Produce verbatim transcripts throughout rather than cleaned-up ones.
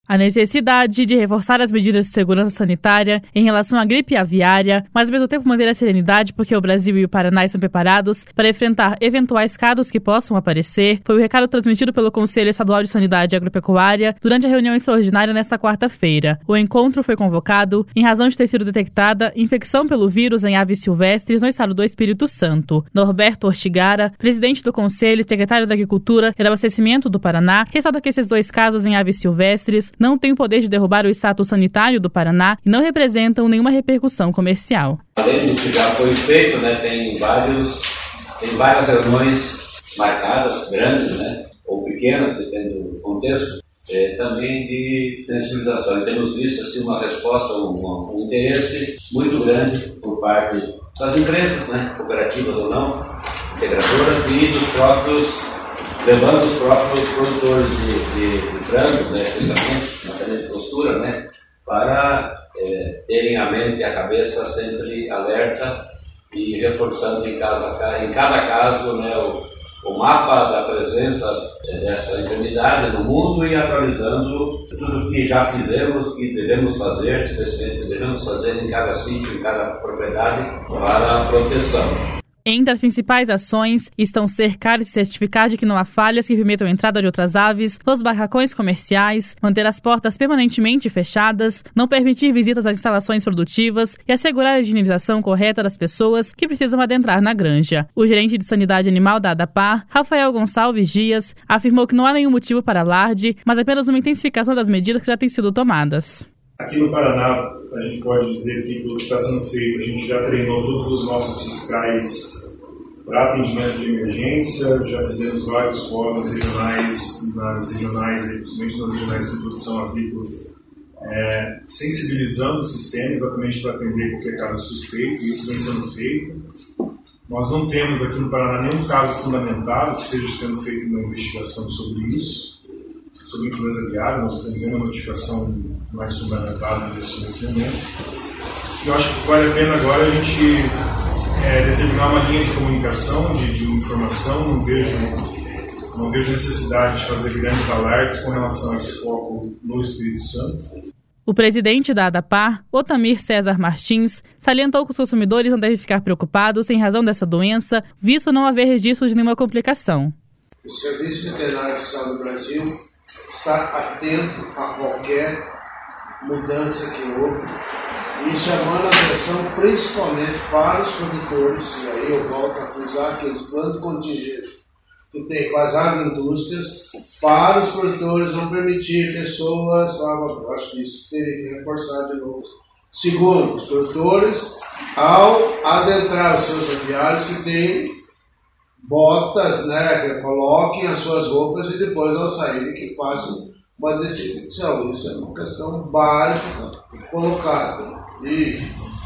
A necessidade de reforçar as medidas de segurança sanitária em relação à gripe aviária, mas ao mesmo tempo manter a serenidade porque o Brasil e o Paraná estão preparados para enfrentar eventuais casos que possam aparecer, foi o recado transmitido pelo Conselho Estadual de Sanidade Agropecuária durante a reunião extraordinária nesta quarta-feira. O encontro foi convocado em razão de ter sido detectada infecção pelo vírus em aves silvestres no estado do Espírito Santo. Norberto Ortigara, presidente do Conselho e secretário da Agricultura e do Abastecimento do Paraná, ressalta que esses dois casos em aves silvestres não têm o poder de derrubar o status sanitário do Paraná e não representam nenhuma repercussão comercial. Além do que já foi feito, né, tem, vários, tem várias reuniões marcadas, grandes, né, ou pequenas, depende do contexto, é, também de sensibilização. E temos visto assim, uma resposta, um, um interesse muito grande por parte das empresas, né, cooperativas ou não, integradoras e dos próprios, levando os próprios produtores de, de, de frango, né, especialmente na cadeia de costura, né, para é, terem a mente e a cabeça sempre alerta e reforçando em, casa, em cada caso, né, o, o mapa da presença dessa enfermidade no mundo e atualizando tudo que já fizemos, que devemos fazer, especialmente que devemos fazer em cada sítio, em cada propriedade para a proteção. Entre as principais ações estão cercar e certificar de que não há falhas que permitam a entrada de outras aves nos barracões comerciais, manter as portas permanentemente fechadas, não permitir visitas às instalações produtivas e assegurar a higienização correta das pessoas que precisam adentrar na granja. O gerente de sanidade animal da ADAPAR, Rafael Gonçalves Dias, afirmou que não há nenhum motivo para alarde, mas apenas uma intensificação das medidas que já têm sido tomadas. Aqui no Paraná, a gente pode dizer que tudo que está sendo feito, a gente já treinou todos os nossos fiscais para atendimento de emergência, já fizemos vários fóruns regionais, nas regionais, principalmente nas regionais de produção agrícola, é, sensibilizando o sistema exatamente para atender qualquer caso suspeito, e isso vem sendo feito. Nós não temos aqui no Paraná nenhum caso fundamentado que esteja sendo feita uma investigação sobre isso, sobre influenza aviária. Nós não temos nenhuma notificação mais fundamentada nesse, nesse momento. Eu acho que vale a pena agora a gente é, determinar uma linha de comunicação, de, de informação. Não vejo, não vejo necessidade de fazer grandes alertas com relação a esse foco no Espírito Santo. O presidente da ADAPAR, Otamir César Martins, salientou que os consumidores não devem ficar preocupados em razão dessa doença, visto não haver registro de nenhuma complicação. O Serviço Veterinário Oficial do Brasil está atento a qualquer mudança que houve e chamando a atenção principalmente para os produtores, e aí eu volto a frisar aqueles planos de contingência que tem com as agroindústrias, para os produtores não permitir pessoas, eu acho que isso teria que reforçar de novo. Segundo, os produtores, ao adentrar os seus aviários, que tem botas, né, que coloquem as suas roupas e depois ao saírem que façam uma desinfecção. Isso é uma questão básica colocada. E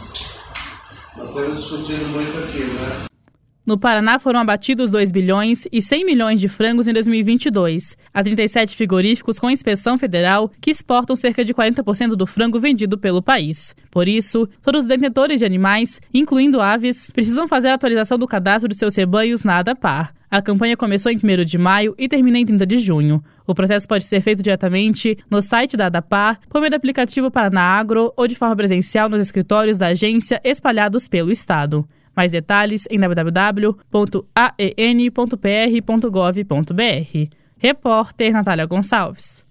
nós temos discutido muito aqui, né? No Paraná foram abatidos dois bilhões e cem milhões de frangos em dois mil e vinte e dois. Há trinta e sete frigoríficos com inspeção federal que exportam cerca de quarenta por cento do frango vendido pelo país. Por isso, todos os detentores de animais, incluindo aves, precisam fazer a atualização do cadastro de seus rebanhos na ADAPAR. A campanha começou em primeiro de maio e termina em trinta de junho. O processo pode ser feito diretamente no site da ADAPAR, por meio do aplicativo Paraná Agro ou de forma presencial nos escritórios da agência espalhados pelo estado. Mais detalhes em w w w ponto a e n ponto p r ponto gov ponto b r. Repórter Natália Gonçalves.